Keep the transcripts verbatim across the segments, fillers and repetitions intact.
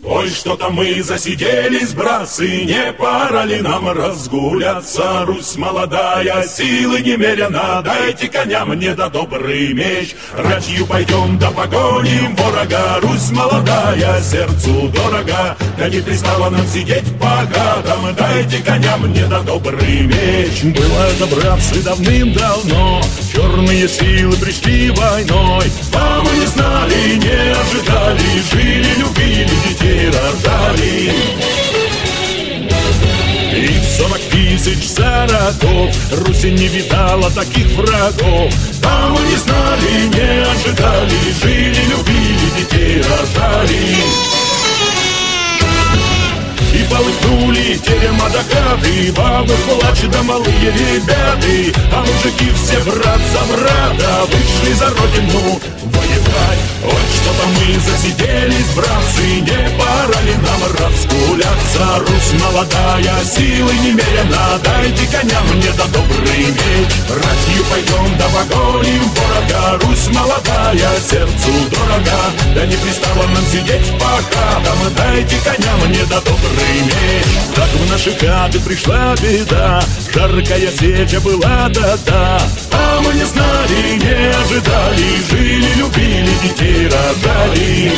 Ой, что-то мы засиделись, братцы, не пора ли нам разгуляться? Русь молодая, силы немерено, дайте коня мне да добрый меч. Ратью пойдем да погоним ворога, Русь молодая, сердцу дорога. Да не пристало нам сидеть по хатам, дайте коня мне да добрый меч. Было это, братцы, давным-давно, черные силы пришли войной. А мы не знали, не ожидали, жили, любили, детей рождали. И сорок тысяч за родов Руси не видала таких врагов. А мы не знали, не ожидали, жили, любили, детей рождали. И полыхнули терема до хаты, бабы плач да малые ребята. А мужики все брат за брата вышли за родину воевать. Вот что-то мы засиделись, братцы, не пора ли нам разгуляться? Русь молодая, силы немерено, дайте коня мне да добрый меч. Ратью пойдем да погоним ворога, Русь молодая, сердцу дорога. Да не пристало нам сидеть по хатам, дайте коня мне да добрый меч. Так в наши хаты пришла беда, жаркая сеча была да-да. А мы не знали, не ожидали, жили, любили, детей рождали.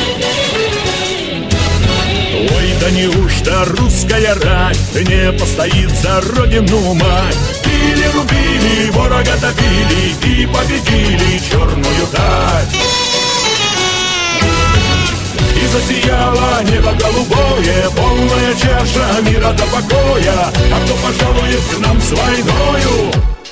Ой, да неужто русская рать не постоит за родину мать? Били, рубили, ворога добили и победили черную дать. И засияло небо голубое, полная чаша мира до покоя. А кто пожалует к нам с войною?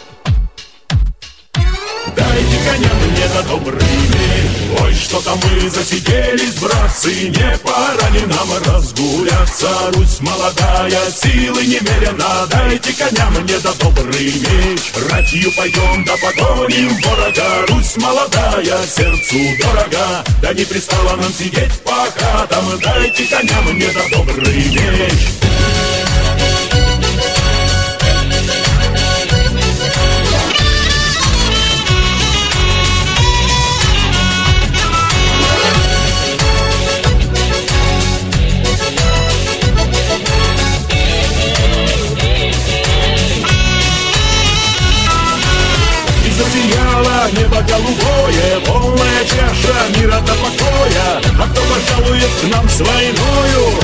Дайте коня мне да добрый меч. Ой, что-то мы засиделись, братцы, не пора ли нам разгуляться? Русь молодая, силы немерено, дайте коня мне да добрый меч. Ратью пойдем да погоним ворога, Русь молодая, сердцу дорога. Да не пристало нам сидеть по хатам, дайте коня мне да добрый меч. Засияло небо голубое, полная чаша мира до покоя. А кто пожалует к нам с войною?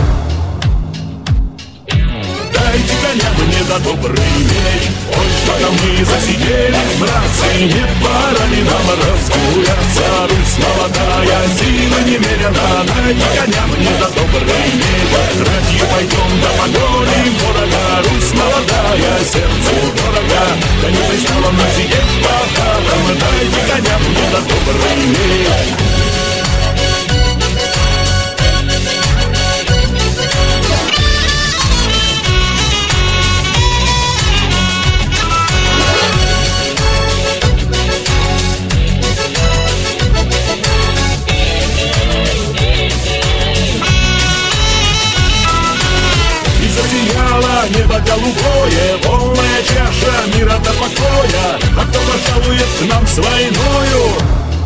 Дайте коня мне да добрый меч. Ой, что-то мы засиделись, братцы, не пора ли нам разгуляться? Русь молодая, сила немерена, дайте коня мне да добрый меч. Ратью пойдем да погоним ворога, Русь молодая, сердцу дорога. Да не пристало нам сидеть по хатам, дайте коня мне да добрый меч. Небо голубое, полная чаша мира до покоя. А кто пожалует к нам с войною?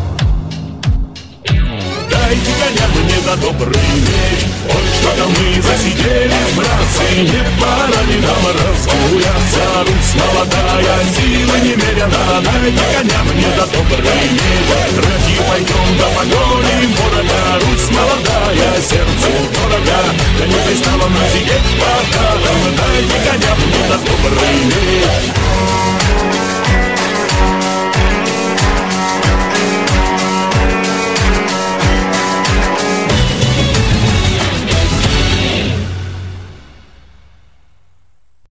Дайте коня мне да добрый меч. Ой, что-то мы засиделись, братцы, не пора ли нам разгуляться? Русь молодая, сила немерена, дайте коня мне да добрый меч. Ратью пойдем да погоним ворога, Русь молодая, сердцу